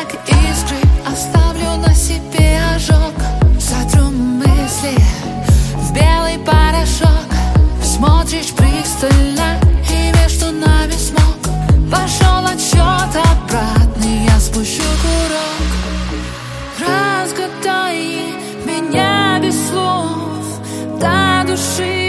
как искры, оставлю на себе ожог. Сотру мысли в белый порошок. Смотришь пристально, и между нами смог. Пошел отсчет обратный, я спущу курок. Разгадай меня без слов до души.